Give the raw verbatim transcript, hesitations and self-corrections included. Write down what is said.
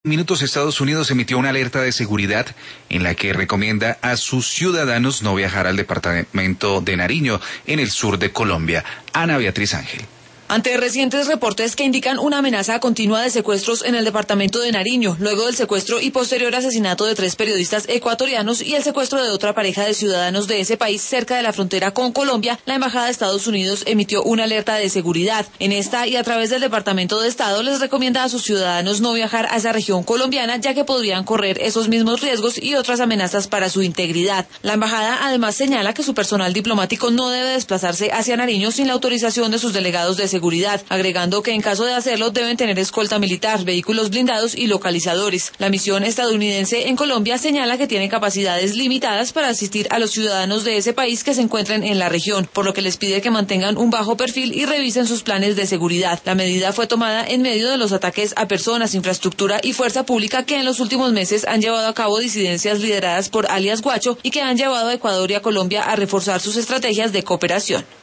Minutos Estados Unidos emitió una alerta de seguridad en la que recomienda a sus ciudadanos no viajar al departamento de Nariño, en el sur de Colombia. Ana Beatriz Ángel. Ante recientes reportes que indican una amenaza continua de secuestros en el departamento de Nariño, luego del secuestro y posterior asesinato de tres periodistas ecuatorianos y el secuestro de otra pareja de ciudadanos de ese país cerca de la frontera con Colombia, la Embajada de Estados Unidos emitió una alerta de seguridad. En esta y a través del Departamento de Estado les recomienda a sus ciudadanos no viajar a esa región colombiana, ya que podrían correr esos mismos riesgos y otras amenazas para su integridad. La Embajada además señala que su personal diplomático no debe desplazarse hacia Nariño sin la autorización de sus delegados de seguridad. Seguridad, agregando que en caso de hacerlo deben tener escolta militar, vehículos blindados y localizadores. La misión estadounidense en Colombia señala que tiene capacidades limitadas para asistir a los ciudadanos de ese país que se encuentren en la región, por lo que les pide que mantengan un bajo perfil y revisen sus planes de seguridad. La medida fue tomada en medio de los ataques a personas, infraestructura y fuerza pública que en los últimos meses han llevado a cabo disidencias lideradas por alias Guacho y que han llevado a Ecuador y a Colombia a reforzar sus estrategias de cooperación.